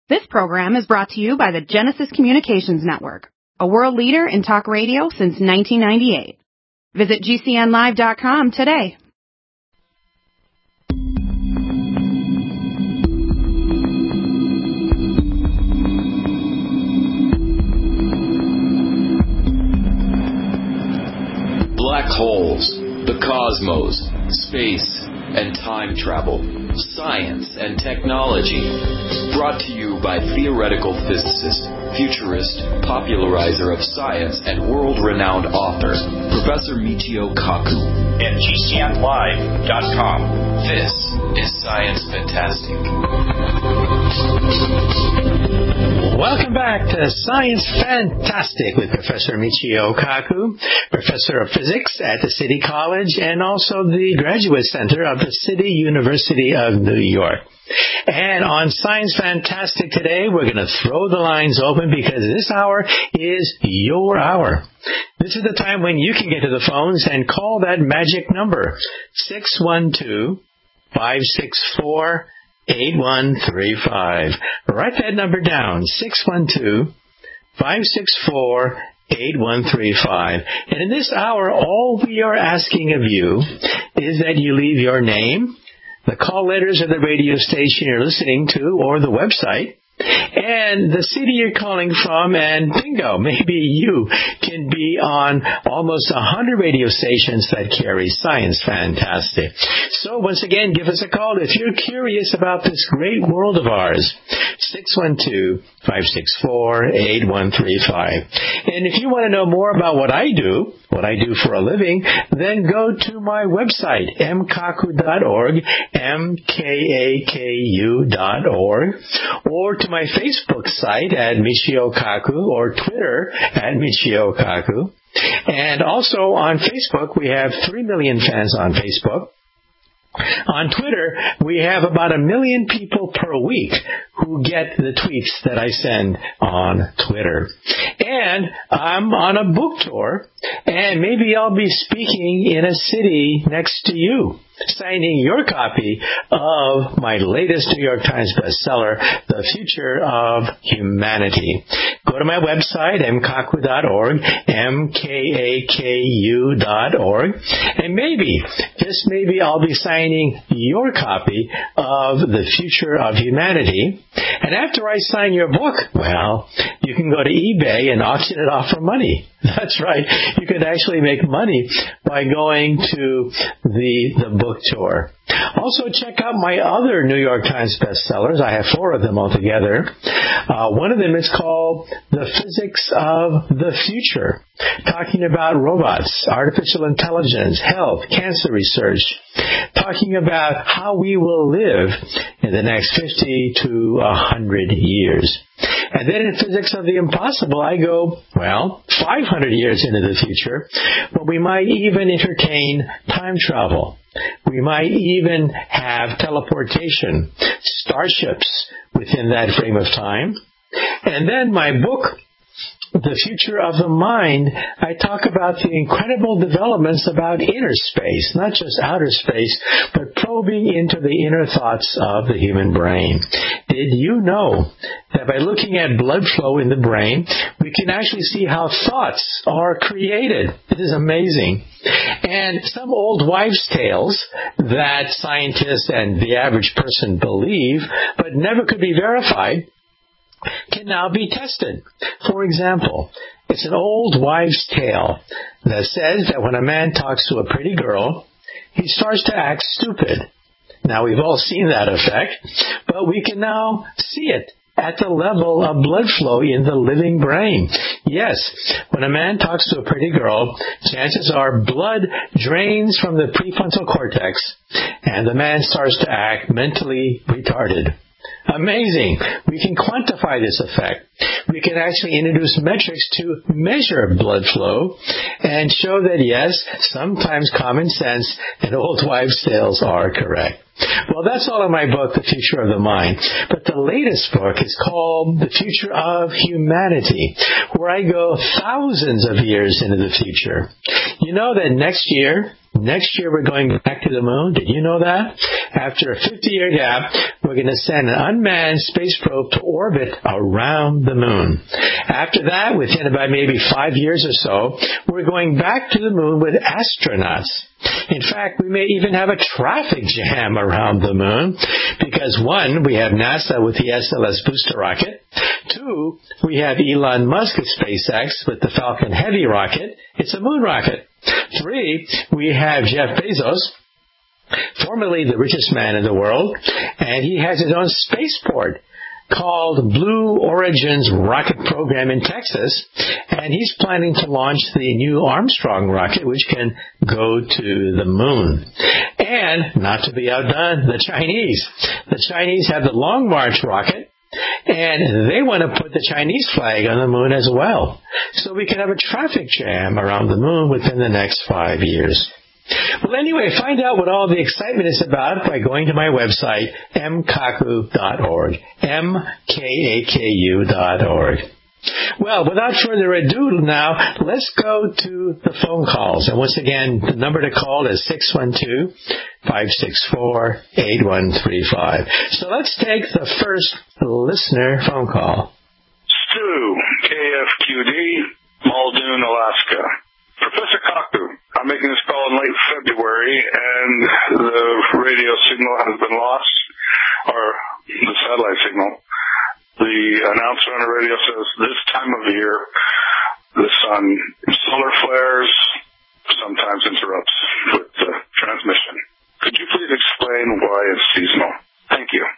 This program is brought to you by the Genesis Communications Network, a world leader in talk radio since 1998. Visit GCNlive.com today. Black holes, the cosmos, space, and time travel, science and technology. Brought to you by theoretical physicist, futurist, popularizer of science, and world-renowned author, Professor Michio Kaku. At GCNlive.com. This is Science Fantastic. Welcome back to Science Fantastic with Professor Michio Kaku, Professor of Physics at the City College and also the Graduate Center of the City University of New York. And on Science Fantastic today, we're going to throw the lines open because this hour is your hour. This is the time when you can get to the phones and call that magic number, 612-564-8135. Write that number down, 612-564-8135. And in this hour, all we are asking of you is that you leave your name, the call letters of the radio station you're listening to, or the website, and the city you're calling from, and bingo, maybe you can be on almost 100 radio stations that carry Science Fantastic. So once again, give us a call if you're curious about this great world of ours, 612-564-8135. And if you want to know more about what I do for a living, then go to my website, mkaku.org, mkaku.org, or to my Facebook site at Michio Kaku, or Twitter at Michio Kaku. And also on Facebook, we have 3 million fans on Facebook. On Twitter, we have about 1 million people per week who get the tweets that I send on Twitter. And I'm on a book tour, and maybe I'll be speaking in a city next to you, signing your copy of my latest New York Times bestseller, The Future of Humanity. Go to my website, mkaku.org, mkaku.org, and maybe, just maybe, I'll be signing your copy of The Future of Humanity. And after I sign your book, well, you can go to eBay and auction it off for money. That's right. You could actually make money by going to the book tour. Also, check out my other New York Times bestsellers. I have 4 of them altogether. One of them is called The Physics of the Future, talking about robots, artificial intelligence, health, cancer research, talking about how we will live in the next 50 to 100 years. And then in Physics of the Impossible, I go, 500 years into the future, but we might even entertain time travel. We might even have teleportation, starships within that frame of time. And then my book, The Future of the Mind, I talk about the incredible developments about inner space, not just outer space, but probing into the inner thoughts of the human brain. Did you know that by looking at blood flow in the brain, we can actually see how thoughts are created? It is amazing. And some old wives' tales that scientists and the average person believe, but never could be verified, can now be tested. For example, it's an old wives' tale that says that when a man talks to a pretty girl, he starts to act stupid. Now, we've all seen that effect, but we can now see it at the level of blood flow in the living brain. Yes, when a man talks to a pretty girl, chances are blood drains from the prefrontal cortex, and the man starts to act mentally retarded. Amazing. We can quantify this effect. We can actually introduce metrics to measure blood flow and show that, yes, sometimes common sense and old wives' tales are correct. Well, that's all in my book, The Future of the Mind. But the latest book is called The Future of Humanity, where I go thousands of years into the future. You know that next year Next year, we're going back to the moon. Did you know that? After a 50-year gap, we're going to send an unmanned space probe to orbit around the moon. After that, within about maybe 5 years or so, we're going back to the moon with astronauts. In fact, we may even have a traffic jam around the moon because, one, we have NASA with the SLS booster rocket. Two, we have Elon Musk at SpaceX with the Falcon Heavy rocket. It's a moon rocket. Three, we have Jeff Bezos, formerly the richest man in the world, and he has his own spaceport called Blue Origin's rocket program in Texas, and he's planning to launch the new Armstrong rocket, which can go to the moon. And, not to be outdone, the Chinese. The Chinese have the Long March rocket, and they want to put the Chinese flag on the moon as well. So we can have a traffic jam around the moon within the next 5 years. Well, anyway, find out what all the excitement is about by going to my website, mkaku.org, mkaku.org. Well, without further ado now, let's go to the phone calls. And once again, the number to call is 612-564-8135. So let's take the first listener phone call. Stu, KFQD, Muldoon, Alaska. Professor Kaku, I'm making this call in late February, and the radio signal has been lost, or the satellite signal. The announcer on the radio says this time of year, the sun, solar flares, sometimes interrupts with the transmission. Could you please explain why it's seasonal? Thank you.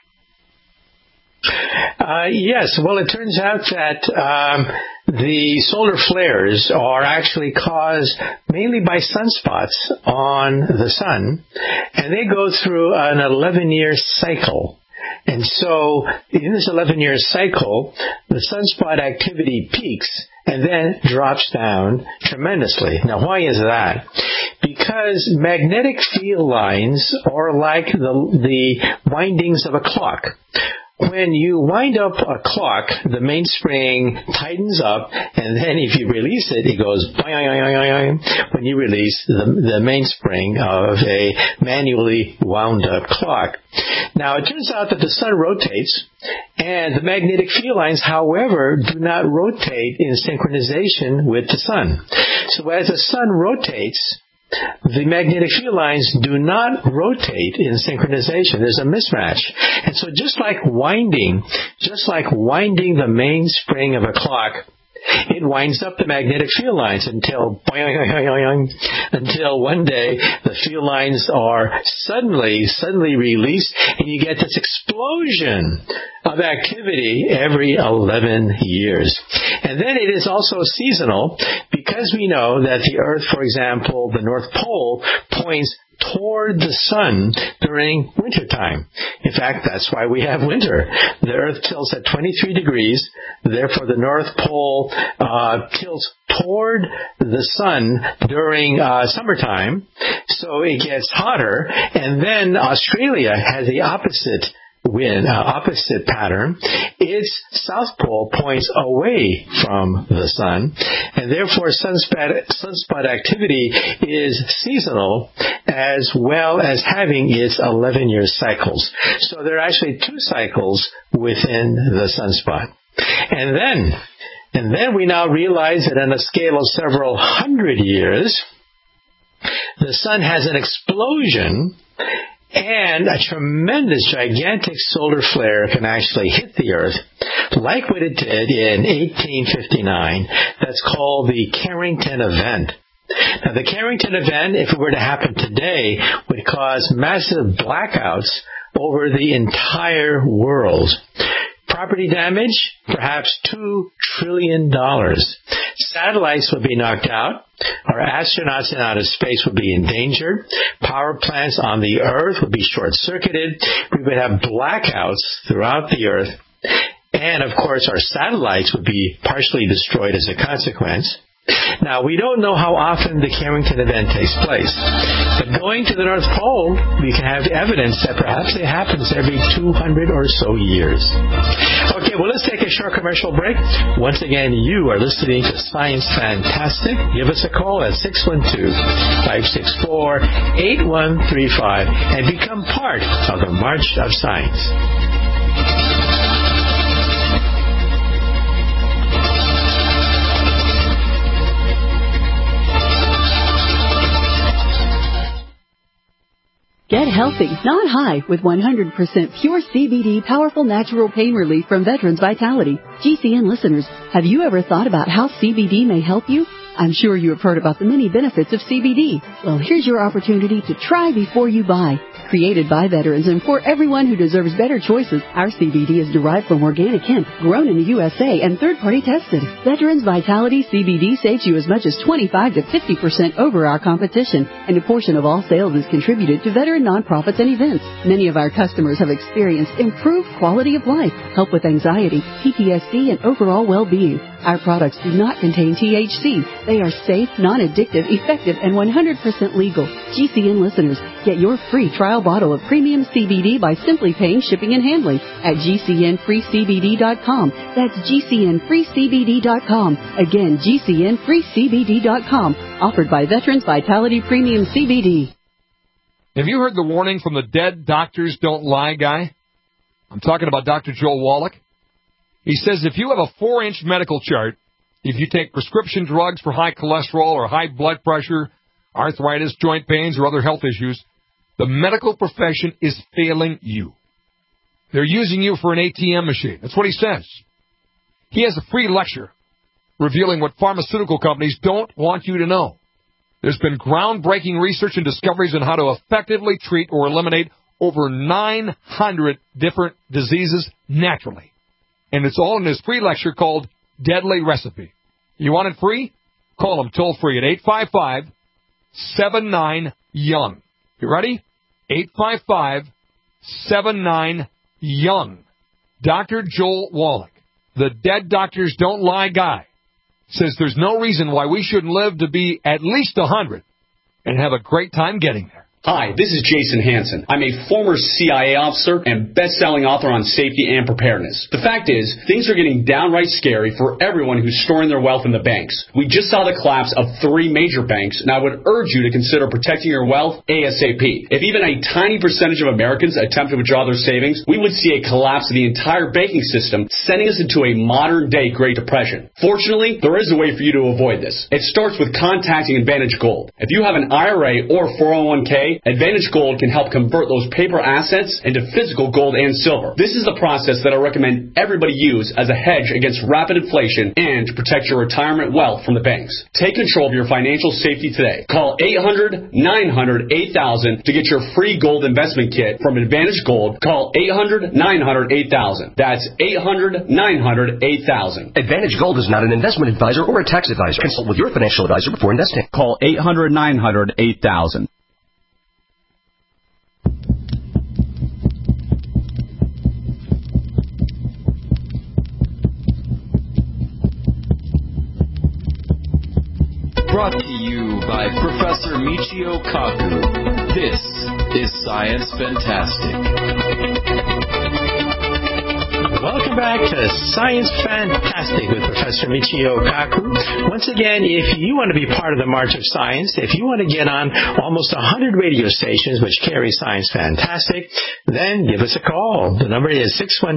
Yes. Well, it turns out that the solar flares are actually caused mainly by sunspots on the sun, and they go through an 11-year cycle. And so in this 11-year cycle, the sunspot activity peaks and then drops down tremendously. Now, why is that? Because magnetic field lines are like the windings of a clock. When you wind up a clock, the mainspring tightens up, and then if you release it, it goes boing. When you release the mainspring of a manually wound up clock. Now, it turns out that the sun rotates, and the magnetic field lines, however, do not rotate in synchronization with the sun. So as the sun rotates, the magnetic field lines do not rotate in synchronization. There's a mismatch. And so just like winding the mainspring of a clock, it winds up the magnetic field lines until one day the field lines are suddenly released, and you get this explosion of activity every 11 years. And then it is also seasonal because we know that the Earth, for example, the North Pole, points toward the sun during wintertime. In fact, that's why we have winter. The Earth tilts at 23 degrees. Therefore, the North Pole tilts toward the sun during summertime. So it gets hotter. And then Australia has the opposite pattern. Its south pole points away from the sun, and therefore sunspot activity is seasonal as well as having its 11-year cycles. So there are actually two cycles within the sunspot. And then we now realize that on a scale of several hundred years, the sun has an explosion, and a tremendous, gigantic solar flare can actually hit the Earth, like what it did in 1859. That's called the Carrington event. Now, the Carrington event, if it were to happen today, would cause massive blackouts over the entire world. Property damage, perhaps $2 trillion. Satellites would be knocked out. Our astronauts in outer space would be endangered. Power plants on the Earth would be short-circuited. We would have blackouts throughout the Earth. And, of course, our satellites would be partially destroyed as a consequence. Now, we don't know how often the Carrington event takes place, but going to the North Pole, we can have evidence that perhaps it happens every 200 or so years. Okay, well, let's take a short commercial break. Once again, you are listening to Science Fantastic. Give us a call at 612-564-8135 and become part of the March of Science. Get healthy, not high, with 100% pure CBD powerful natural pain relief from Veterans Vitality. GCN listeners, have you ever thought about how CBD may help you? I'm sure you have heard about the many benefits of CBD. Well, here's your opportunity to try before you buy. Created by veterans and for everyone who deserves better choices, our CBD is derived from organic hemp, grown in the USA, and third-party tested. Veterans Vitality CBD saves you as much as 25 to 50% over our competition, and a portion of all sales is contributed to veteran nonprofits and events. Many of our customers have experienced improved quality of life, help with anxiety, PTSD, and overall well-being. Our products do not contain THC. They are safe, non-addictive, effective, and 100% legal. GCN listeners, get your free trial bottle of premium CBD by simply paying shipping and handling at GCNFreeCBD.com. That's GCNFreeCBD.com. Again, GCNFreeCBD.com. Offered by Veterans Vitality Premium CBD. Have you heard the warning from the Dead Doctors Don't Lie guy? I'm talking about Dr. Joel Wallach. He says if you have a 4-inch medical chart, if you take prescription drugs for high cholesterol or high blood pressure, arthritis, joint pains, or other health issues, the medical profession is failing you. They're using you for an ATM machine. That's what he says. He has a free lecture revealing what pharmaceutical companies don't want you to know. There's been groundbreaking research and discoveries on how to effectively treat or eliminate over 900 different diseases naturally. And it's all in his free lecture called Deadly Recipe. You want it free? Call him toll-free at 855-79-YOUNG. You ready? 855-79-YOUNG. Dr. Joel Wallach, the Dead Doctors Don't Lie guy, says there's no reason why we shouldn't live to be at least 100 and have a great time getting there. Hi, this is Jason Hansen. I'm a former CIA officer and best-selling author on safety and preparedness. The fact is, things are getting downright scary for everyone who's storing their wealth in the banks. We just saw the collapse of 3 major banks, and I would urge you to consider protecting your wealth ASAP. If even a tiny percentage of Americans attempt to withdraw their savings, we would see a collapse of the entire banking system, sending us into a modern-day Great Depression. Fortunately, there is a way for you to avoid this. It starts with contacting Advantage Gold. If you have an IRA or 401k, Advantage Gold can help convert those paper assets into physical gold and silver. This is the process that I recommend everybody use as a hedge against rapid inflation and to protect your retirement wealth from the banks. Take control of your financial safety today. Call 800-900-8000 to get your free gold investment kit from Advantage Gold. Call 800-900-8000. That's 800-900-8000. Advantage Gold is not an investment advisor or a tax advisor. Consult with your financial advisor before investing. Call 800-900-8000. Brought to you by Professor Michio Kaku. This is Science Fantastic. Welcome back to Science Fantastic with Professor Michio Kaku. Once again, if you want to be part of the March of Science, if you want to get on almost 100 radio stations which carry Science Fantastic, then give us a call. The number is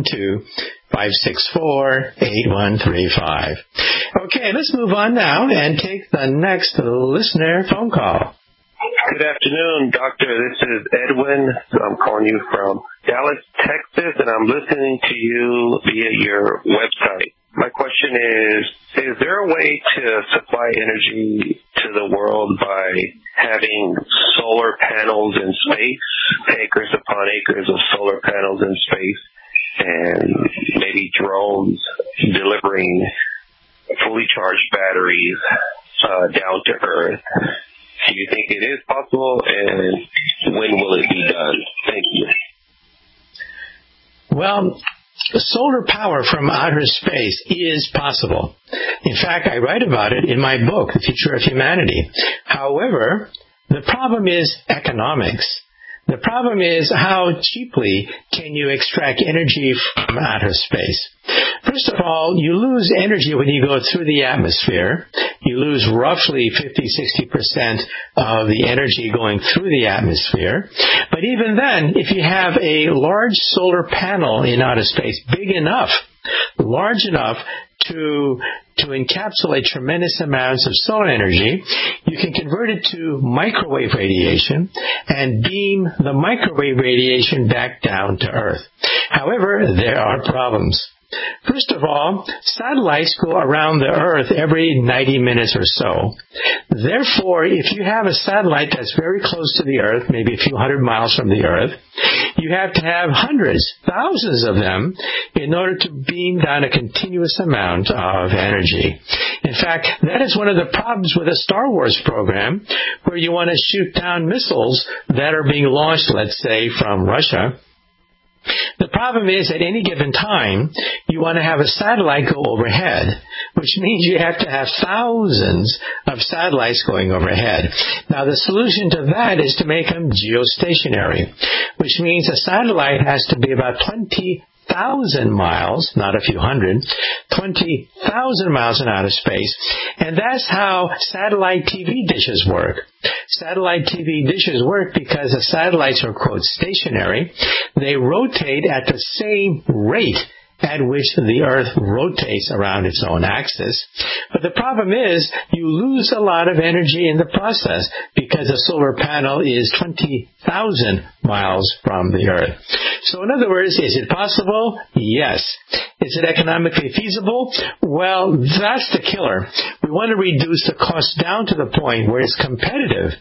612-564-8135. Okay, let's move on now and take the next listener phone call. Good afternoon, Doctor. This is Edwin. I'm calling you from Dallas, Texas, and I'm listening to you via your website. My question is there a way to supply energy to the world by having solar panels in space, acres upon acres of solar panels in space, and maybe drones delivering fully charged batteries down to Earth? Do you think it is possible, and when will it be done? Thank you. Well, solar power from outer space is possible. In fact, I write about it in my book, The Future of Humanity. However, the problem is economics. The problem is how cheaply can you extract energy from outer space. First of all, you lose energy when you go through the atmosphere. You lose roughly 50-60% of the energy going through the atmosphere. But even then, if you have a large solar panel in outer space, big enough, large enough to encapsulate tremendous amounts of solar energy, you can convert it to microwave radiation and beam the microwave radiation back down to Earth. However, there are problems. First of all, satellites go around the Earth every 90 minutes or so. Therefore, if you have a satellite that's very close to the Earth, maybe a few hundred miles from the Earth, you have to have hundreds, thousands of them in order to beam down a continuous amount of energy. In fact, that is one of the problems with a Star Wars program, where you want to shoot down missiles that are being launched, let's say, from Russia. The problem is, at any given time, you want to have a satellite go overhead, which means you have to have thousands of satellites going overhead. Now, the solution to that is to make them geostationary, which means a satellite has to be about 20,000 miles, not a few hundred, 20,000 miles in outer space, and that's how satellite TV dishes work. Satellite TV dishes work because the satellites are, quote, stationary. They rotate at the same rate at which the Earth rotates around its own axis. But the problem is you lose a lot of energy in the process because the solar panel is 20,000 miles from the Earth. So in other words, is it possible? Yes. Is it economically feasible? Well, that's the killer. We want to reduce the cost down to the point where it's competitive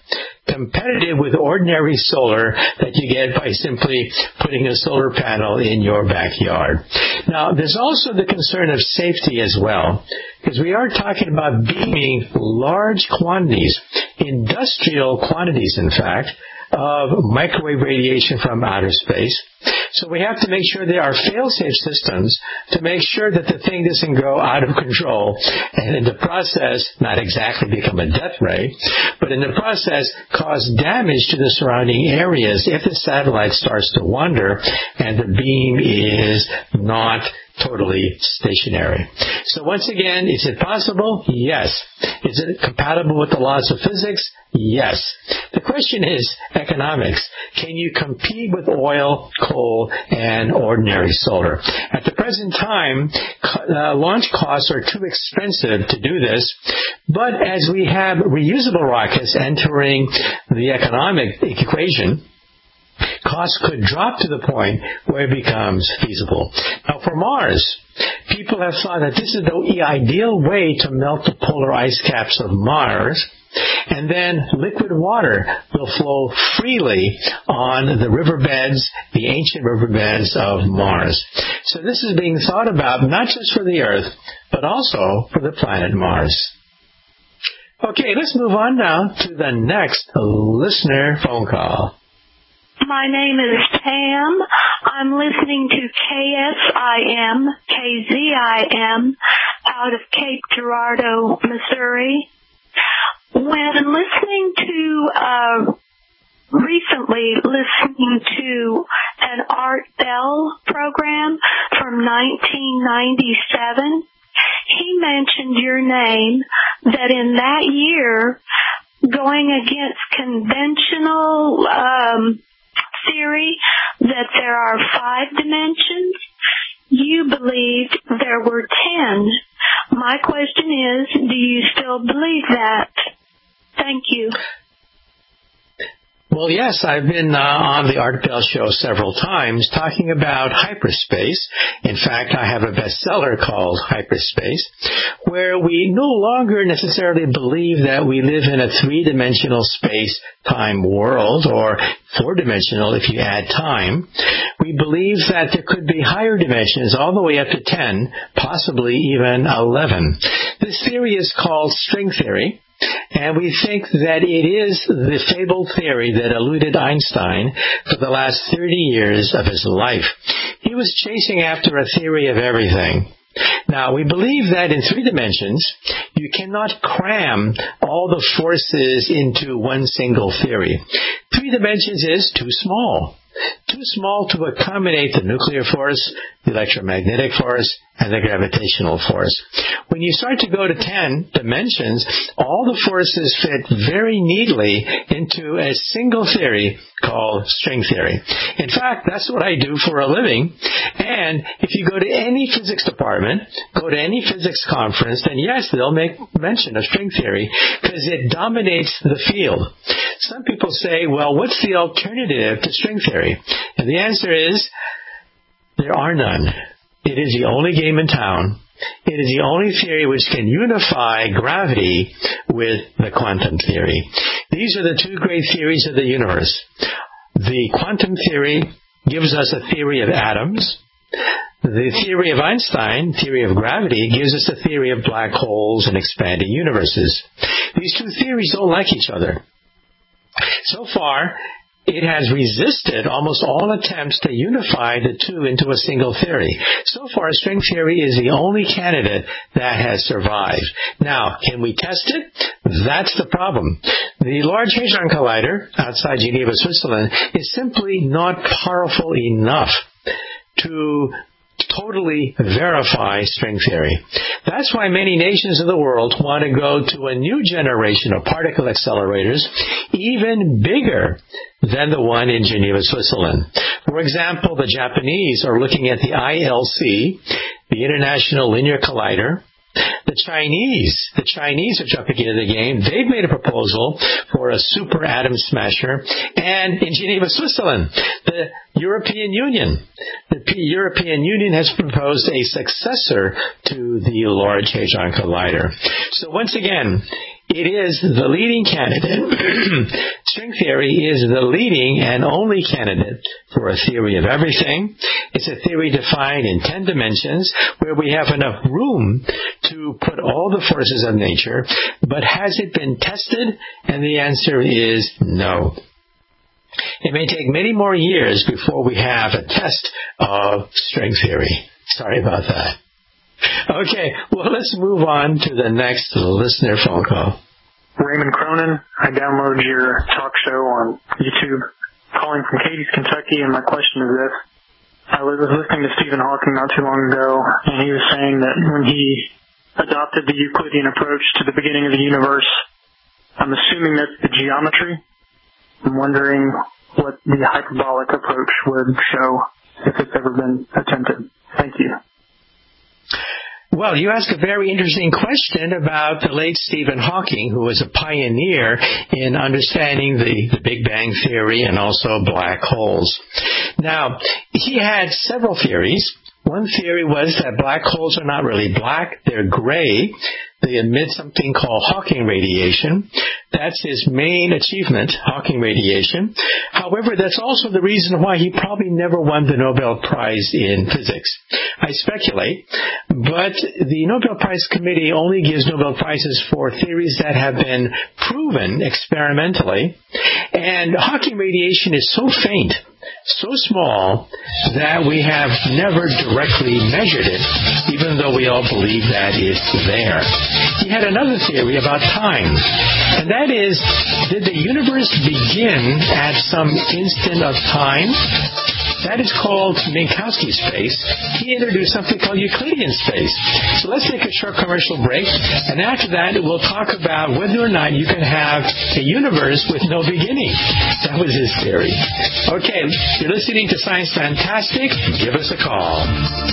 with ordinary solar that you get by simply putting a solar panel in your backyard. Now, there's also the concern of safety as well, because we are talking about beaming large quantities, industrial quantities, in fact, of microwave radiation from outer space. So we have to make sure there are fail-safe systems to make sure that the thing doesn't go out of control and in the process not exactly become a death ray, but in the process cause damage to the surrounding areas if the satellite starts to wander and the beam is not totally stationary. So once again, is it possible? Yes. Is it compatible with the laws of physics? Yes. The question is economics. Can you compete with oil, coal, and ordinary solar? At the present time, launch costs are too expensive to do this, but as we have reusable rockets entering the economic equation, costs could drop to the point where it becomes feasible. Now, for Mars, people have thought that this is the ideal way to melt the polar ice caps of Mars, and then liquid water will flow freely on the riverbeds, the ancient riverbeds of Mars. So this is being thought about not just for the Earth, but also for the planet Mars. Okay, let's move on now to the next listener phone call. My name is Pam. I'm listening to KSIM, KZIM, out of Cape Girardeau, Missouri. When recently listening to an Art Bell program from 1997, he mentioned your name, that in that year, going against conventional theory that there are 5 dimensions, you believed there were 10. My question is, do you still believe that? Thank you. Well, yes, I've been on the Art Bell Show several times talking about hyperspace. In fact, I have a bestseller called Hyperspace, where we no longer necessarily believe that we live in a 3-dimensional space-time world, or 4-dimensional if you add time. We believe that there could be higher dimensions, all the way up to 10, possibly even 11. This theory is called string theory. And we think that it is the fabled theory that eluded Einstein for the last 30 years of his life. He was chasing after a theory of everything. Now, we believe that in 3 dimensions, you cannot cram all the forces into one single theory. 3 dimensions is too small. too small to accommodate the nuclear force, the electromagnetic force, and the gravitational force. When you start to go to 10 dimensions, all the forces fit very neatly into a single theory called string theory. In fact, that's what I do for a living. And if you go to any physics department, go to any physics conference, then yes, they'll make mention of string theory because it dominates the field. Some people say, well, what's the alternative to string theory? And the answer is, there are none. It is the only game in town. It is the only theory which can unify gravity with the quantum theory. These are the two great theories of the universe. The quantum theory gives us a theory of atoms. The theory of Einstein, theory of gravity, gives us a theory of black holes and expanding universes. These two theories don't like each other. So far, it has resisted almost all attempts to unify the two into a single theory. So far, string theory is the only candidate that has survived. Now, can we test it? That's the problem. The Large Hadron Collider outside Geneva, Switzerland, is simply not powerful enough to totally verify string theory. That's why many nations of the world want to go to a new generation of particle accelerators, even bigger than the one in Geneva, Switzerland. For example, the Japanese are looking at the ILC, the International Linear Collider. The Chinese are jumping into the game. They've made a proposal for a super atom smasher. And in Geneva, Switzerland, the European Union has proposed a successor to the Large Hadron Collider. So once again, it is the leading candidate. String theory is the leading and only candidate for a theory of everything. It's a theory defined in 10 dimensions where we have enough room to put all the forces of nature. But has it been tested? And the answer is no. It may take many more years before we have a test of string theory. Sorry about that. Okay, well, let's move on to the next listener phone call. Raymond Cronin, I downloaded your talk show on YouTube, calling from Cadiz, Kentucky, and my question is this. I was listening to Stephen Hawking not too long ago, and he was saying that when he adopted the Euclidean approach to the beginning of the universe, I'm assuming that's the geometry. I'm wondering what the hyperbolic approach would show if it's ever been attempted. Thank you. Well, you ask a very interesting question about the late Stephen Hawking, who was a pioneer in understanding the Big Bang Theory and also black holes. Now, he had several theories. One theory was that black holes are not really black, they're gray. They emit something called Hawking radiation. That's his main achievement, Hawking radiation. However, that's also the reason why he probably never won the Nobel Prize in physics. I speculate, but the Nobel Prize Committee only gives Nobel Prizes for theories that have been proven experimentally. And Hawking radiation is so faint, so small, that we have never directly measured it, even though we all believe that it's there. He had another theory about time, and that is, did the universe begin at some instant of time? That is called Minkowski space. He introduced something called Euclidean space. So let's take a short commercial break, and after that we'll talk about whether or not you can have a universe with no beginning. That was his theory. Okay, you're listening to Science Fantastic. Give us a call.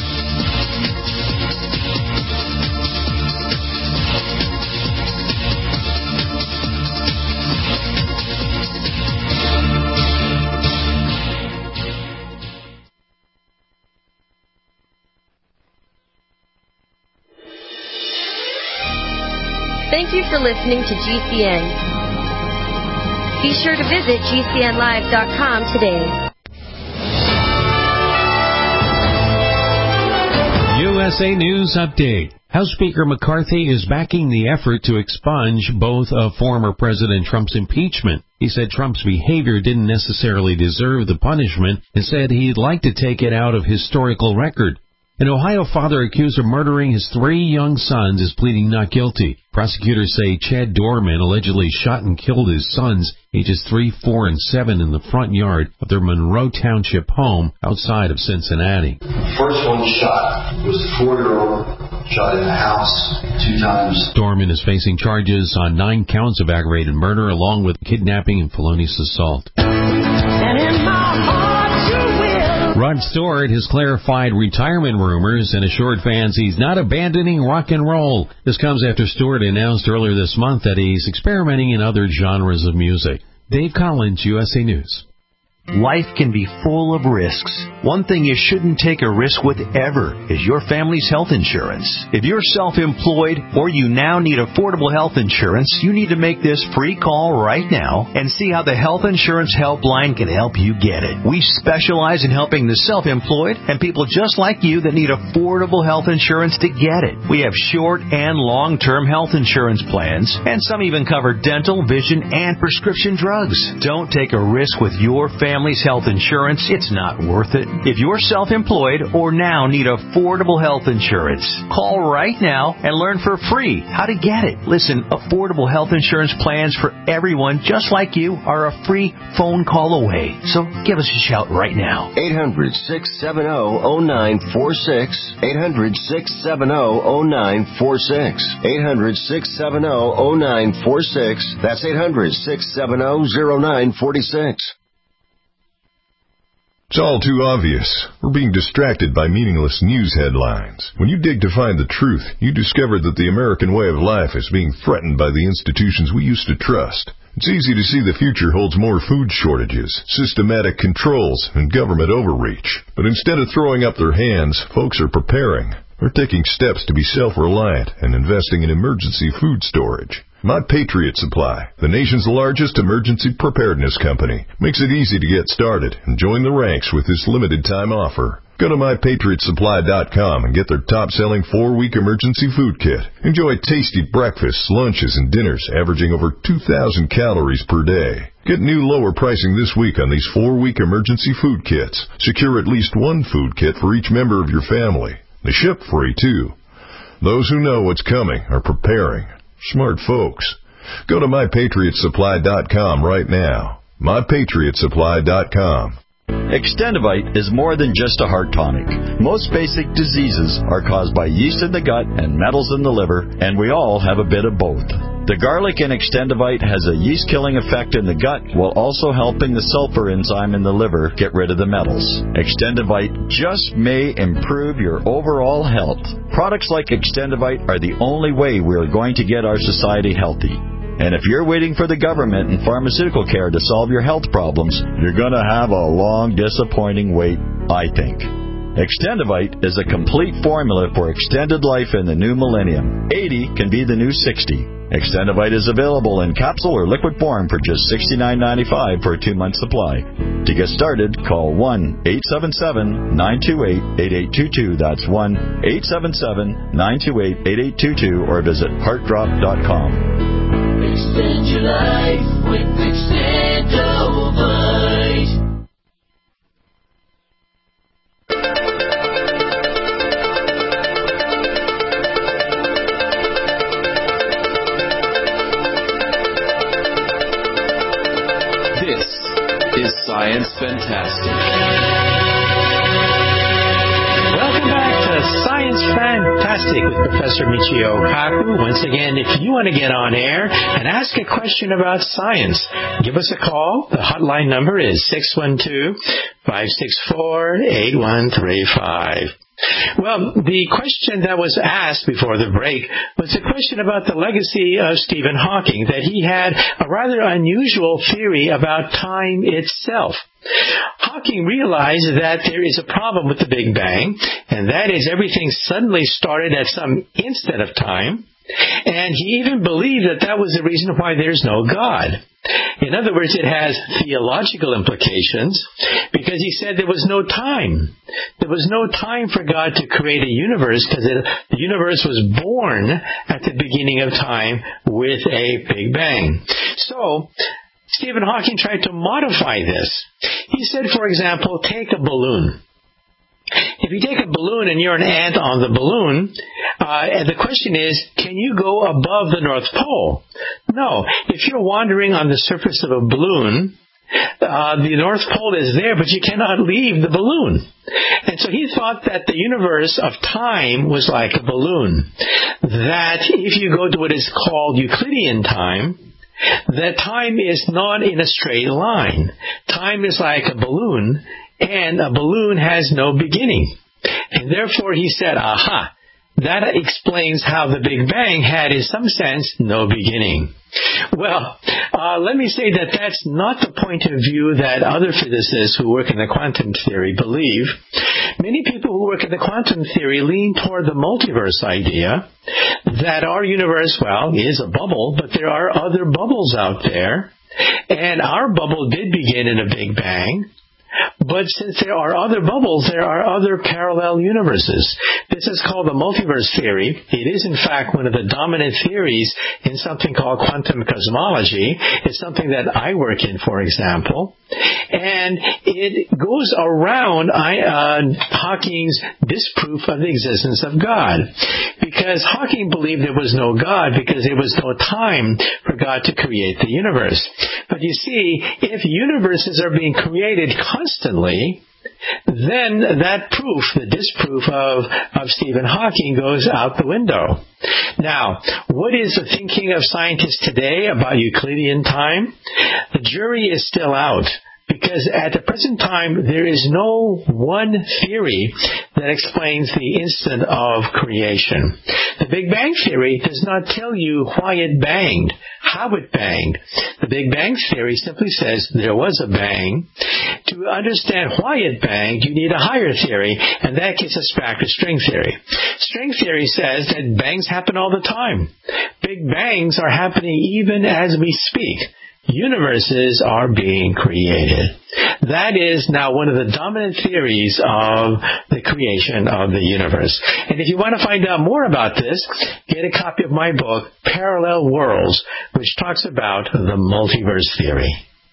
Thank you for listening to GCN. Be sure to visit GCNlive.com today. USA News Update. House Speaker McCarthy is backing the effort to expunge both of former President Trump's impeachment. He said Trump's behavior didn't necessarily deserve the punishment and said he'd like to take it out of historical record. An Ohio father accused of murdering his 3 young sons is pleading not guilty. Prosecutors say Chad Dorman allegedly shot and killed his sons, ages 3, 4, and 7, in the front yard of their Monroe Township home outside of Cincinnati. The first one shot was the 4-year-old, shot in the house 2 times. Dorman is facing charges on 9 counts of aggravated murder along with kidnapping and felonious assault. Rod Stewart has clarified retirement rumors and assured fans he's not abandoning rock and roll. This comes after Stewart announced earlier this month that he's experimenting in other genres of music. Dave Collins, USA News. Life can be full of risks. One thing you shouldn't take a risk with ever is your family's health insurance. If you're self-employed or you now need affordable health insurance, you need to make this free call right now and see how the Health Insurance Helpline can help you get it. We specialize in helping the self-employed and people just like you that need affordable health insurance to get it. We have short and long-term health insurance plans, and some even cover dental, vision, and prescription drugs. Don't take a risk with your family's health insurance. It's not worth it. If you're self-employed or now need affordable health insurance, call right now and learn for free how to get it. Listen, affordable health insurance plans for everyone just like you are a free phone call away. So give us a shout right now. 800-670-0946. 800-670-0946. 800-670-0946. That's 800-670-0946. It's all too obvious. We're being distracted by meaningless news headlines. When you dig to find the truth, you discover that the American way of life is being threatened by the institutions we used to trust. It's easy to see the future holds more food shortages, systematic controls, and government overreach. But instead of throwing up their hands, folks are preparing. They're taking steps to be self-reliant and investing in emergency food storage. My Patriot Supply, the nation's largest emergency preparedness company, makes it easy to get started and join the ranks with this limited-time offer. Go to MyPatriotSupply.com and get their top-selling 4-week emergency food kit. Enjoy tasty breakfasts, lunches, and dinners averaging over 2,000 calories per day. Get new lower pricing this week on these 4-week emergency food kits. Secure at least one food kit for each member of your family. They ship free, too. Those who know what's coming are preparing. Smart folks. Go to MyPatriotSupply.com right now. MyPatriotSupply.com. Extendivite is more than just a heart tonic. Most basic diseases are caused by yeast in the gut and metals in the liver, and we all have a bit of both. The garlic in Extendivite has a yeast-killing effect in the gut while also helping the sulfur enzyme in the liver get rid of the metals. Extendivite just may improve your overall health. Products like Extendivite are the only way we are going to get our society healthy. And if you're waiting for the government and pharmaceutical care to solve your health problems, you're going to have a long, disappointing wait, I think. Extendivite is a complete formula for extended life in the new millennium. 80 can be the new 60. Extendivite is available in capsule or liquid form for just $69.95 for a 2-month supply. To get started, call 1-877-928-8822. That's 1-877-928-8822 or visit heartdrop.com. Extend your life with Extendivite. This is Science Fantastic. Welcome back to Science Fantastic with Professor Michio Kaku. Once again, if you want to get on air and ask a question about science, give us a call. The hotline number is 612-564-8135. Well, the question that was asked before the break was a question about the legacy of Stephen Hawking, that he had a rather unusual theory about time itself. Hawking realized that there is a problem with the Big Bang, and that is everything suddenly started at some instant of time, and he even believed that that was the reason why there's no God. In other words, it has theological implications because he said there was no time. There was no time for God to create a universe because the universe was born at the beginning of time with a Big Bang. So, Stephen Hawking tried to modify this. He said, for example, take a balloon. If you take a balloon and you're an ant on the balloon, and the question is, can you go above the North Pole? No. If you're wandering on the surface of a balloon, the North Pole is there, but you cannot leave the balloon. And so he thought that the universe of time was like a balloon. That if you go to what is called Euclidean time, that time is not in a straight line. Time is like a balloon, and a balloon has no beginning. And therefore he said, aha, that explains how the Big Bang had, in some sense, no beginning. Well, let me say that that's not the point of view that other physicists who work in the quantum theory believe. Many people who work in the quantum theory lean toward the multiverse idea, that our universe, well, is a bubble, but there are other bubbles out there, and our bubble did begin in a Big Bang. But since there are other bubbles, there are other parallel universes. This is called the multiverse theory. It is, in fact, one of the dominant theories in something called quantum cosmology. It's something that I work in, for example. And it goes around Hawking's disproof of the existence of God. Because Hawking believed there was no God because there was no time for God to create the universe. But you see, if universes are being created constantly, then that proof, the disproof of Stephen Hawking, goes out the window. Now, what is the thinking of scientists today about Euclidean time? The jury is still out. Because at the present time, there is no one theory that explains the instant of creation. The Big Bang theory does not tell you why it banged, how it banged. The Big Bang theory simply says there was a bang. To understand why it banged, you need a higher theory, and that gets us back to string theory. String theory says that bangs happen all the time. Big bangs are happening even as we speak. Universes are being created. That is now one of the dominant theories of the creation of the universe. And if you want to find out more about this, get a copy of my book, Parallel Worlds, which talks about the multiverse theory.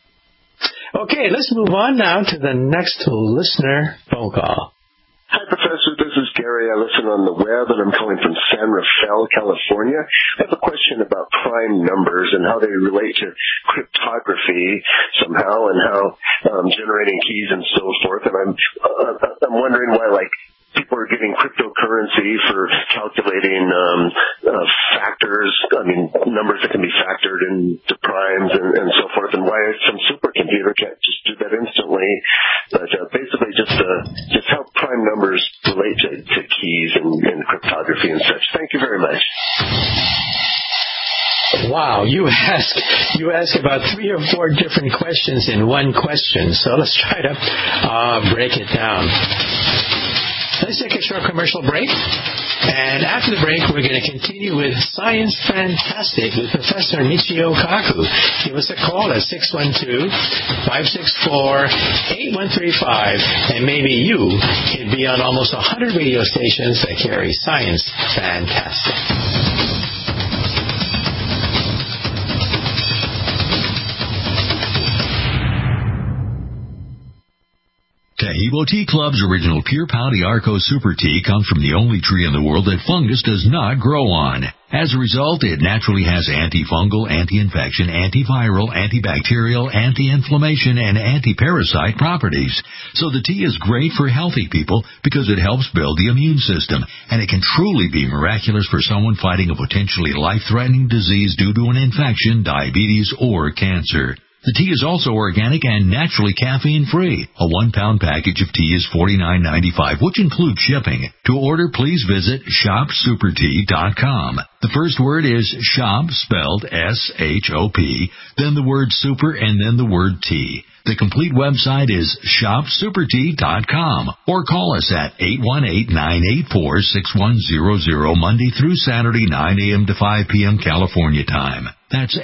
Okay, let's move on now to the next listener phone call. Hi, Professor. This is Gary. I listen on the web, and I'm calling from San Rafael, California. I have a question about prime numbers and how they relate to cryptography somehow, and how generating keys and so forth. And I'm wondering why, like, people are getting cryptocurrency for calculating factors, numbers that can be factored into primes and so forth, and why some supercomputer can't just do that instantly. But basically just how prime numbers relate to keys and cryptography and such. Thank you very much. Wow, you ask about 3 or 4 different questions in one question, so let's try to break it down. Let's take a short commercial break, and after the break, we're going to continue with Science Fantastic with Professor Michio Kaku. Give us a call at 612-564-8135, and maybe you can be on almost 100 radio stations that carry Science Fantastic. Taheebo Tea Club's original Pure Pouty Arco Super Tea comes from the only tree in the world that fungus does not grow on. As a result, it naturally has antifungal, anti-infection, antiviral, antibacterial, anti-inflammation, and anti-parasite properties. So the tea is great for healthy people because it helps build the immune system, and it can truly be miraculous for someone fighting a potentially life-threatening disease due to an infection, diabetes, or cancer. The tea is also organic and naturally caffeine-free. A 1-pound package of tea is $49.95, which includes shipping. To order, please visit shopsupertea.com. The first word is shop, spelled S-H-O-P, then the word super, and then the word tea. The complete website is shopsupertea.com, or call us at 818-984-6100 Monday through Saturday, 9 a.m. to 5 p.m. California time. That's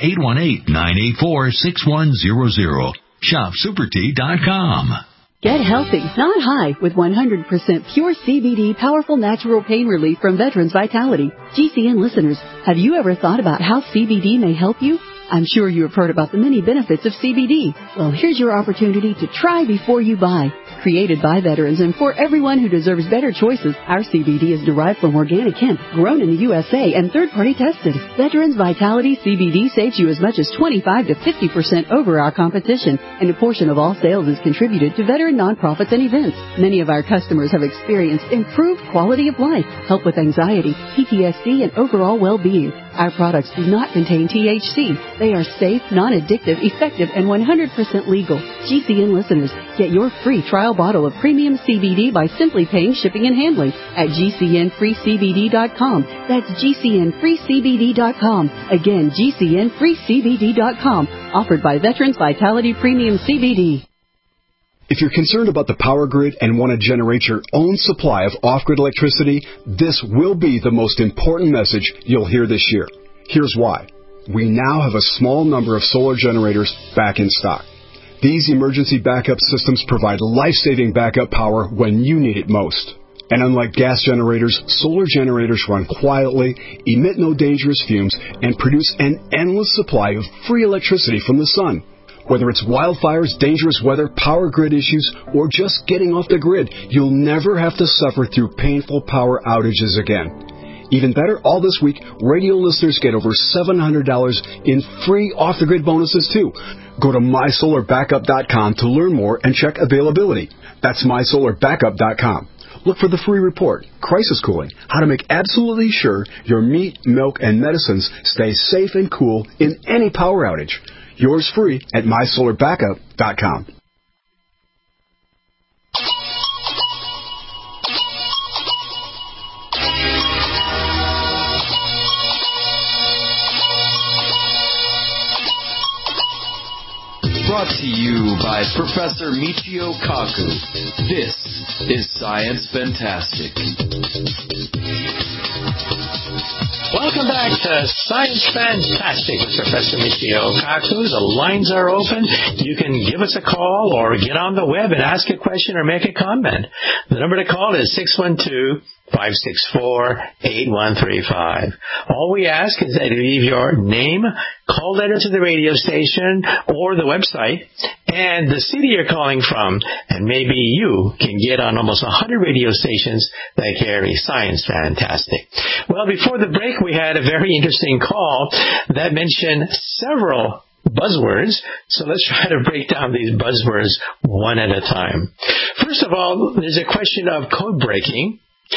818-984-6100. shopsupertea.com. Get healthy, not high, with 100% pure CBD powerful natural pain relief from Veterans Vitality. GCN listeners, have you ever thought about how CBD may help you? I'm sure you have heard about the many benefits of CBD. Well, here's your opportunity to try before you buy. created by veterans and for everyone who deserves better choices. Our CBD is derived from organic hemp, grown in the USA and third-party tested. Veterans Vitality CBD saves you as much as 25 to 50% over our competition, and a portion of all sales is contributed to veteran nonprofits and events. Many of our customers have experienced improved quality of life, help with anxiety, PTSD, and overall well-being. Our products do not contain THC. They are safe, non-addictive, effective, and 100% legal. GCN listeners, get your free trial bottle of premium CBD by simply paying shipping and handling at GCNFreeCBD.com. That's GCNFreeCBD.com. Again, GCNFreeCBD.com. Offered by Veterans Vitality Premium CBD. If you're concerned about the power grid and want to generate your own supply of off-grid electricity, this will be the most important message you'll hear this year. Here's why. We now have a small number of solar generators back in stock. These emergency backup systems provide life-saving backup power when you need it most. And unlike gas generators, solar generators run quietly, emit no dangerous fumes, and produce an endless supply of free electricity from the sun. Whether it's wildfires, dangerous weather, power grid issues, or just getting off the grid, you'll never have to suffer through painful power outages again. Even better, all this week, radio listeners get over $700 in free off-the-grid bonuses, too. Go to MySolarBackup.com to learn more and check availability. That's MySolarBackup.com. Look for the free report, Crisis Cooling, how to make absolutely sure your meat, milk, and medicines stay safe and cool in any power outage. Yours free at MySolarBackup.com. Brought to you by Professor Michio Kaku. This is Science Fantastic. Welcome back to Science Fantastic with Professor Michio Kaku. The lines are open. You can give us a call or get on the web and ask a question or make a comment. The number to call is 612-564-8135. All we ask is that you leave your name, call letter to the radio station or the website, and the city you're calling from, and maybe you can get on almost 100 radio stations that carry Science Fantastic. Well, before the break, we had a very interesting call that mentioned several buzzwords, so let's try to break down these buzzwords one at a time. First of all, there's a question of code breaking,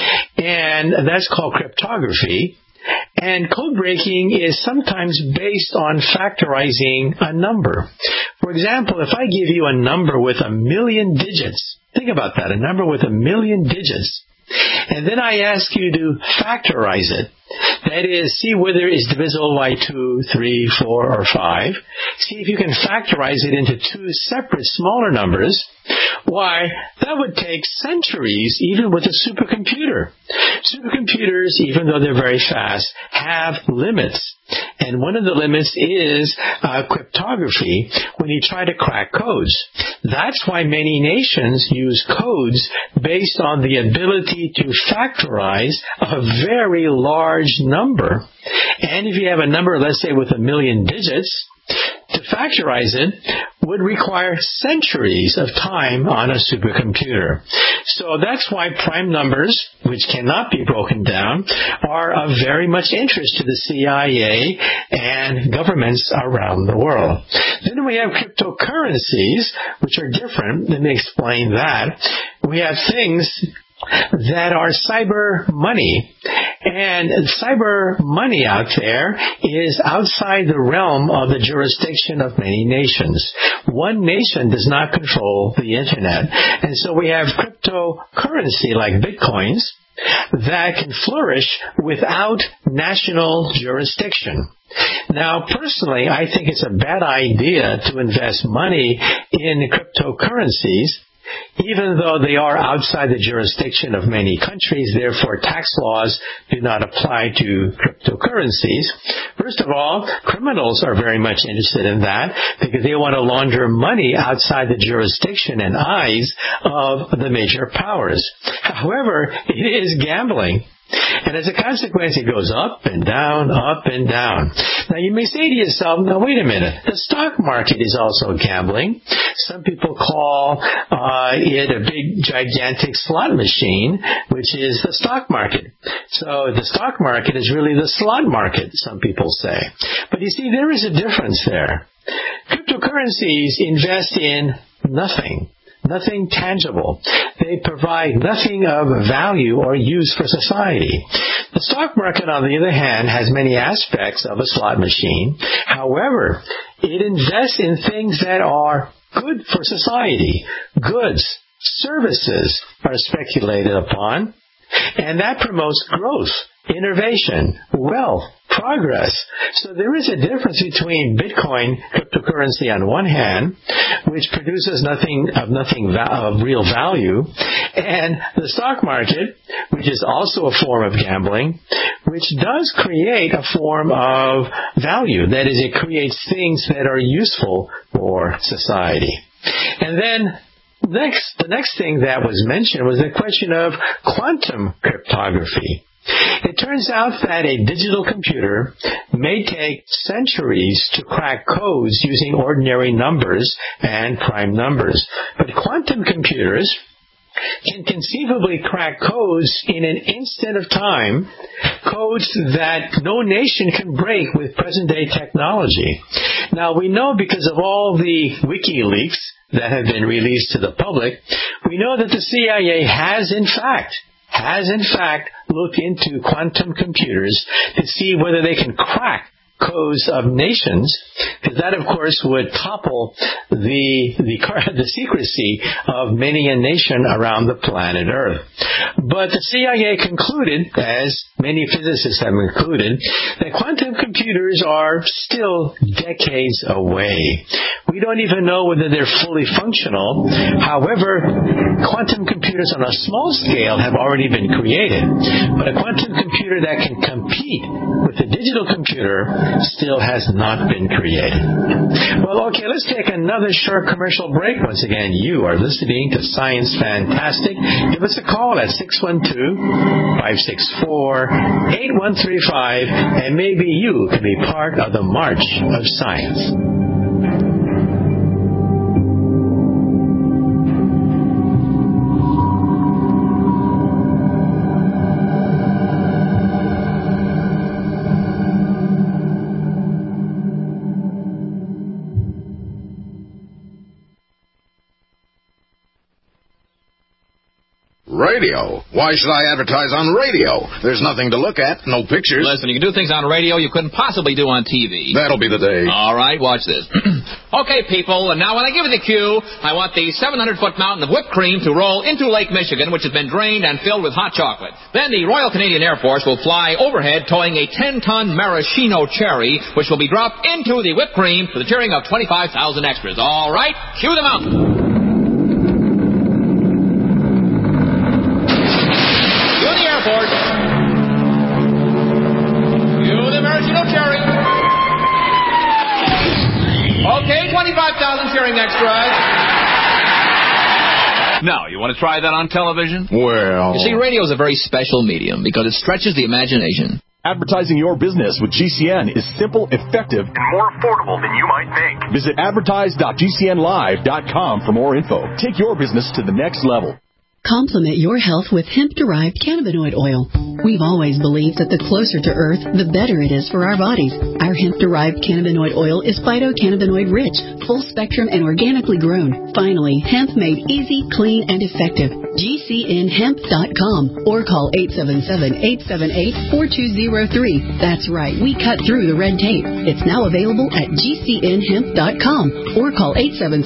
and that's called cryptography. And code breaking is sometimes based on factorizing a number. For example, if I give you a number with 1,000,000 digits, think about that, a number with 1,000,000 digits, and then I ask you to factorize it. That is, see whether it's divisible by 2, 3, 4, or 5. See if you can factorize it into two separate smaller numbers. Why, that would take centuries, even with a supercomputer. Supercomputers, even though they're very fast, have limits. And one of the limits is cryptography, when you try to crack codes. That's why many nations use codes based on the ability to factorize a very large number. And if you have a number, let's say, with 1,000,000 digits, to factorize it would require centuries of time on a supercomputer. So that's why prime numbers, which cannot be broken down, are of very much interest to the CIA and governments around the world. Then we have cryptocurrencies, which are different. Let me explain that. We have things that are cyber money. And cyber money out there is outside the realm of the jurisdiction of many nations. One nation does not control the internet. And so we have cryptocurrency like bitcoins that can flourish without national jurisdiction. Now, personally, I think it's a bad idea to invest money in cryptocurrencies, even though they are outside the jurisdiction of many countries. Therefore, tax laws do not apply to cryptocurrencies. First of all, criminals are very much interested in that because they want to launder money outside the jurisdiction and eyes of the major powers. However, it is gambling. And as a consequence, it goes up and down, up and down. Now, you may say to yourself, now, wait a minute. The stock market is also gambling. Some people call it a big, gigantic slot machine, which is the stock market. So the stock market is really the slot market, some people say. But you see, there is a difference there. Cryptocurrencies invest in nothing tangible. They provide nothing of value or use for society. The stock market, on the other hand, has many aspects of a slot machine. However, it invests in things that are good for society. Goods, services are speculated upon, and that promotes growth, innovation, wealth, progress. So there is a difference between Bitcoin cryptocurrency on one hand, which produces nothing of real value, and the stock market, which is also a form of gambling, which does create a form of value. That is, it creates things that are useful for society. And then the next thing that was mentioned was the question of quantum cryptography. It turns out that a digital computer may take centuries to crack codes using ordinary numbers and prime numbers. But quantum computers can conceivably crack codes in an instant of time, codes that no nation can break with present-day technology. Now, we know because of all the WikiLeaks that have been released to the public, we know that the CIA has in fact looked into quantum computers to see whether they can crack codes of nations, because that, of course, would topple the secrecy of many a nation around the planet Earth. But the CIA concluded, as many physicists have concluded, that quantum computers are still decades away. We don't even know whether they're fully functional. However, quantum computers on a small scale have already been created. But a quantum computer that can compete with a digital computer still has not been created. Well, okay, let's take another short commercial break. Once again, you are listening to Science Fantastic. Give us a call at 612-564-8135, and maybe you can be part of the March of Science. Radio? Why should I advertise on radio? There's nothing to look at, no pictures. Listen, you can do things on radio you couldn't possibly do on TV. That'll be the day. All right, watch this. Okay, people, and now when I give you the cue, I want the 700-foot mountain of whipped cream to roll into Lake Michigan, which has been drained and filled with hot chocolate. Then the Royal Canadian Air Force will fly overhead towing a 10-ton maraschino cherry, which will be dropped into the whipped cream to the cheering of 25,000 extras. All right, cue the mountain. Okay, 25,000 cheering extras. Now, you want to try that on television? Well... You see, radio is a very special medium because it stretches the imagination. Advertising your business with GCN is simple, effective, and more affordable than you might think. Visit advertise.gcnlive.com for more info. Take your business to the next level. Complement your health with hemp-derived cannabinoid oil. We've always believed that the closer to Earth, the better it is for our bodies. Our hemp-derived cannabinoid oil is phytocannabinoid-rich, full-spectrum, and organically grown. Finally, hemp made easy, clean, and effective. GCNhemp.com or call 877-878-4203. That's right, we cut through the red tape. It's now available at GCNhemp.com or call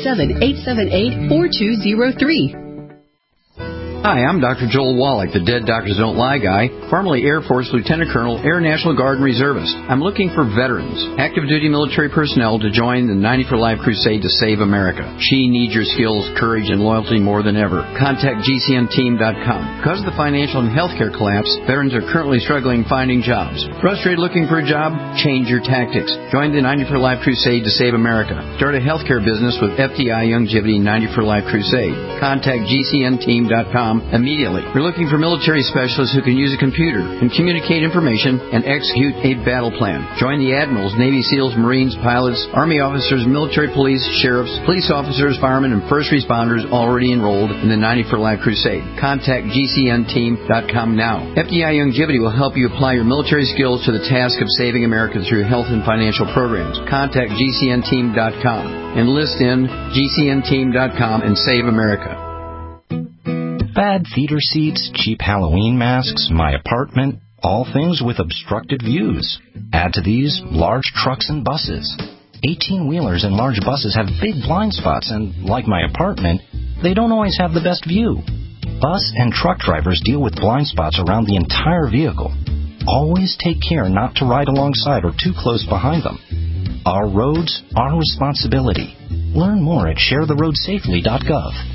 877-878-4203. Hi, I'm Dr. Joel Wallach, the Dead Doctors Don't Lie guy, formerly Air Force Lieutenant Colonel, Air National Guard and Reservist. I'm looking for veterans, active duty military personnel to join the 90 for Life crusade to save America. She needs your skills, courage, and loyalty more than ever. Contact GCNteam.com. Because of the financial and healthcare collapse, veterans are currently struggling finding jobs. Frustrated looking for a job? Change your tactics. Join the 90 for Life crusade to save America. Start a healthcare business with FDI Longevity 90 for Life crusade. Contact GCNteam.com. militarypersonnel.com immediately. We're looking for military specialists who can use a computer and communicate information and execute a battle plan. Join the admirals, Navy SEALs, Marines, pilots, Army officers, military police, sheriffs, police officers, firemen, and first responders already enrolled in the 90 for Life Crusade. Contact GCNteam.com now. FDI Longevity will help you apply your military skills to the task of saving America through health and financial programs. Contact GCNteam.com. Enlist in GCNteam.com and save America. Bad theater seats, cheap Halloween masks, my apartment, all things with obstructed views. Add to these large trucks and buses. 18-wheelers and large buses have big blind spots, and like my apartment, they don't always have the best view. Bus and truck drivers deal with blind spots around the entire vehicle. Always take care not to ride alongside or too close behind them. Our roads, our responsibility. Learn more at sharetheroadsafely.gov.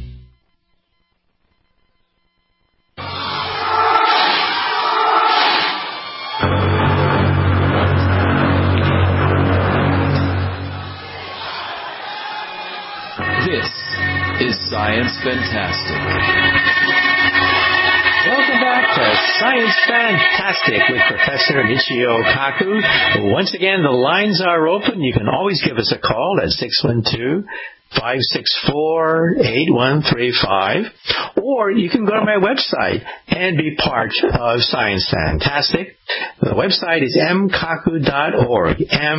This is Science Fantastic. Welcome back to Science Fantastic with Professor Michio Kaku. Once again, the lines are open. You can always give us a call at 612-564-8135. Or you can go to my website and be part of Science Fantastic. The website is mkaku.org,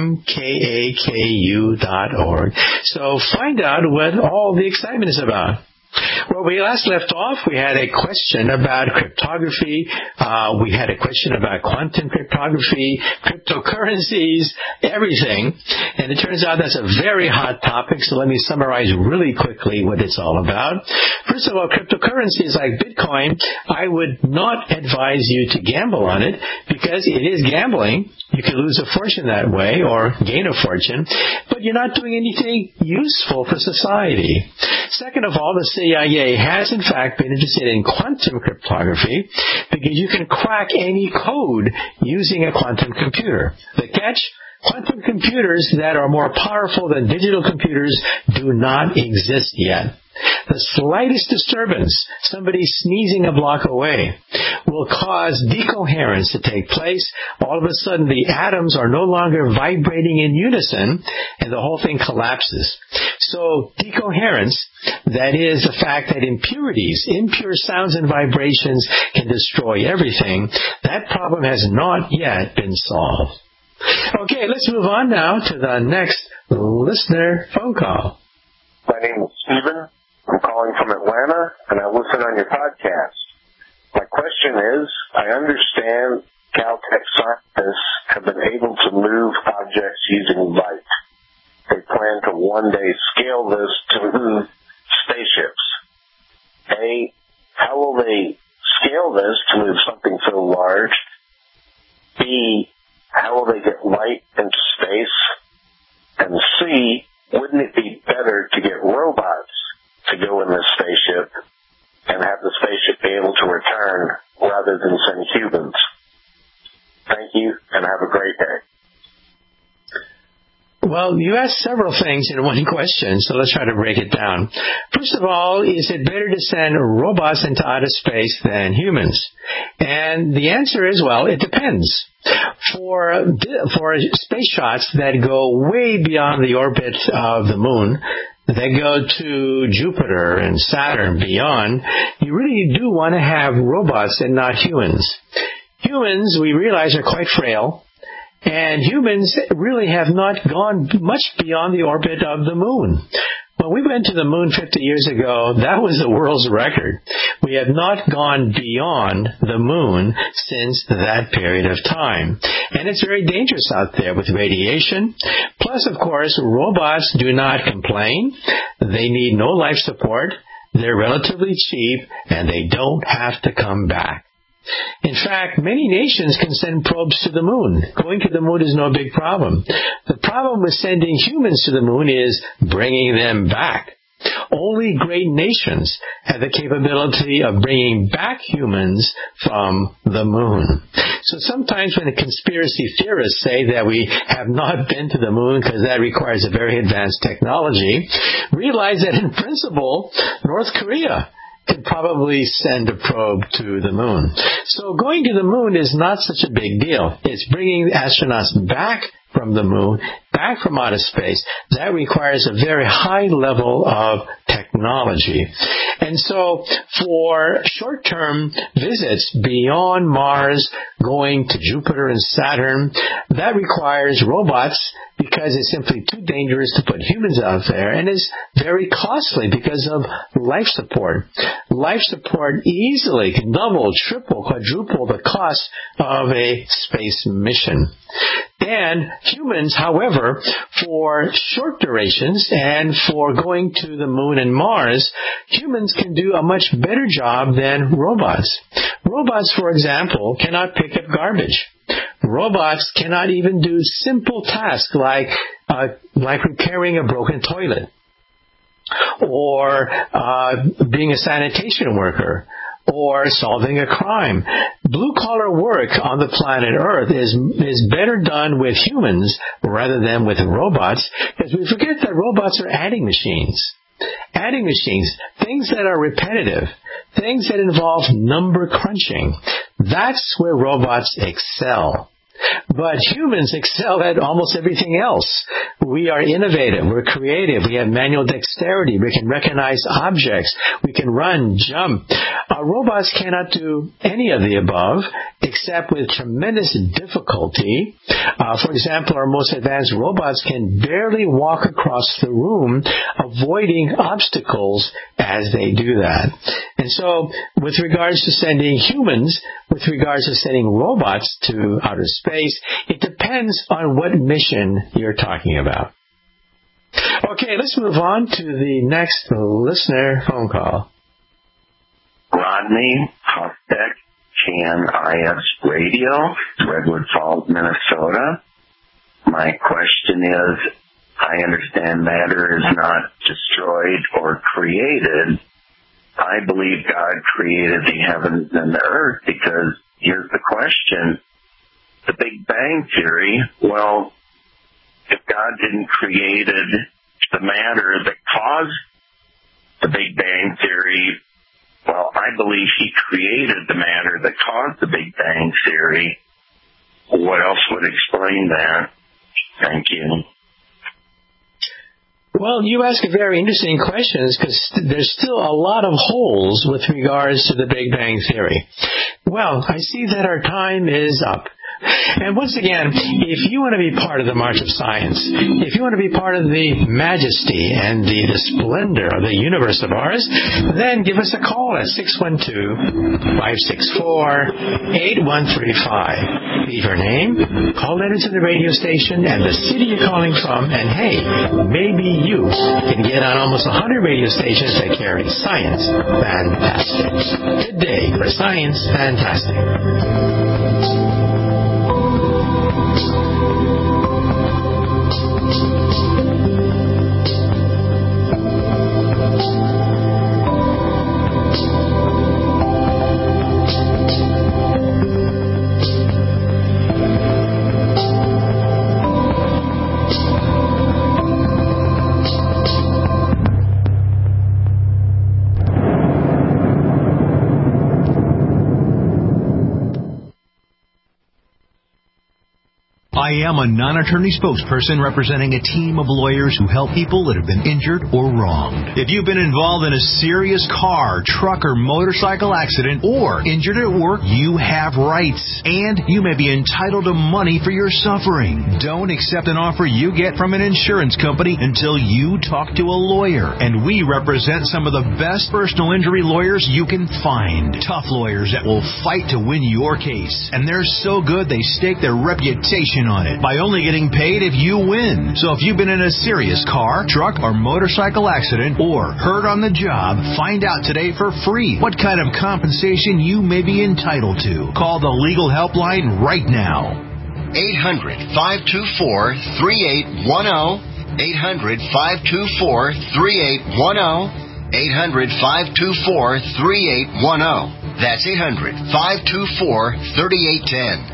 mkaku.org. So find out what all the excitement is about. Well, we last left off, we had a question about cryptography. We had a question about quantum cryptography, cryptocurrencies, everything. And it turns out that's a very hot topic, so let me summarize really quickly what it's all about. First of all, cryptocurrencies like Bitcoin, I would not advise you to gamble on it because it is gambling. You can lose a fortune that way or gain a fortune, but you're not doing anything useful for society. Second of all, the CIA has in fact been interested in quantum cryptography because you can crack any code using a quantum computer. The catch? Quantum computers that are more powerful than digital computers do not exist yet. The slightest disturbance, somebody sneezing a block away, will cause decoherence to take place. All of a sudden, the atoms are no longer vibrating in unison, and the whole thing collapses. So, decoherence, that is the fact that impurities, impure sounds and vibrations can destroy everything, that problem has not yet been solved. Okay, let's move on now to the next listener phone call. My name is Stephen. I'm calling from Atlanta, and I listen on your podcast. My question is, I understand Caltech scientists have been able to move objects using light. They plan to one day scale this to move spaceships. A, how will they scale this to move something so large? B, how will they get light into space? And C, wouldn't it be better to get robots to go in this spaceship and have the spaceship be able to return rather than send humans? Thank you, and have a great day. Well, you asked several things in one question, so let's try to break it down. First of all, is it better to send robots into outer space than humans? And the answer is, well, it depends. For space shots that go way beyond the orbit of the moon, that go to Jupiter and Saturn beyond, you really do want to have robots and not humans. Humans, we realize, are quite frail. And humans really have not gone much beyond the orbit of the moon. When we went to the moon 50 years ago, that was the world's record. We have not gone beyond the moon since that period of time. And it's very dangerous out there with radiation. Plus, of course, robots do not complain. They need no life support. They're relatively cheap, and they don't have to come back. In fact, many nations can send probes to the moon. Going to the moon is no big problem. The problem with sending humans to the moon is bringing them back. Only great nations have the capability of bringing back humans from the moon. So sometimes when the conspiracy theorists say that we have not been to the moon because that requires a very advanced technology, realize that in principle, North Korea could probably send a probe to the moon. So going to the moon is not such a big deal. It's bringing astronauts back from the moon, back from outer space. That requires a very high level of technology. And so for short-term visits beyond Mars, going to Jupiter and Saturn, that requires robots because it's simply too dangerous to put humans out there, and it's very costly because of life support. Life support easily can double, triple, quadruple the cost of a space mission. And humans, however, for short durations and for going to the moon and Mars, humans can do a much better job than robots. Robots, for example, cannot pick up garbage. Robots cannot even do simple tasks like repairing a broken toilet or being a sanitation worker or solving a crime. Blue-collar work on the planet Earth is better done with humans rather than with robots, because we forget that robots are adding machines. Adding machines, things that are repetitive, things that involve number crunching. That's where robots excel. But humans excel at almost everything else. We are innovative. We're creative. We have manual dexterity. We can recognize objects. We can run, jump. Robots cannot do any of the above, except with tremendous difficulty. For example, our most advanced robots can barely walk across the room, avoiding obstacles as they do that. And so, with regards to sending humans, with regards to sending robots to outer space, it depends on what mission you're talking about. Okay, let's move on to the next listener phone call. Rodney Hostek, KNIS Radio, Redwood Falls, Minnesota. My question is, I understand matter is not destroyed or created. I believe God created the heavens and the earth because here's the question. The Big Bang Theory, well, if God didn't create the matter that caused the Big Bang Theory, well, I believe he created the matter that caused the Big Bang Theory. What else would explain that? Thank you. Well, you ask very interesting questions because there's still a lot of holes with regards to the Big Bang Theory. Well, I see that our time is up. And once again, if you want to be part of the March of Science, if you want to be part of the majesty and the splendor of the universe of ours, then give us a call at 612-564-8135. Leave your name, call letter to the radio station, and the city you're calling from, and hey, maybe you can get on almost 100 radio stations that carry Science Fantastic. Good day for Science Fantastic. I am a non-attorney spokesperson representing a team of lawyers who help people that have been injured or wronged. If you've been involved in a serious car, truck, or motorcycle accident or injured at work, you have rights, and you may be entitled to money for your suffering. Don't accept an offer you get from an insurance company until you talk to a lawyer, and we represent some of the best personal injury lawyers you can find. Tough lawyers that will fight to win your case, and they're so good they stake their reputation on it by only getting paid if you win. So if you've been in a serious car, truck, or motorcycle accident or hurt on the job, find out today for free what kind of compensation you may be entitled to. Call the legal helpline right now. 800-524-3810. 800-524-3810. 800-524-3810. That's 800-524-3810.